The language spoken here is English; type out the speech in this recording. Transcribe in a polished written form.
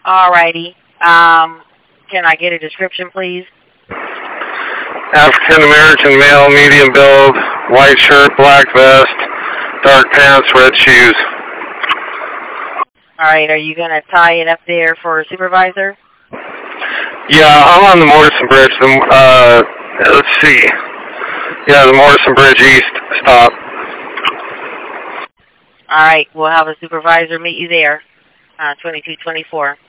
Alrighty. Can I get a description, please? African American male, medium build, white shirt, black vest, dark pants, red shoes. Alright, are you going to tie it up there for a supervisor? Yeah, I'm on the Morrison Bridge. Let's see. Yeah, the Morrison Bridge East stop. Alright, we'll have a supervisor meet you there. 2224.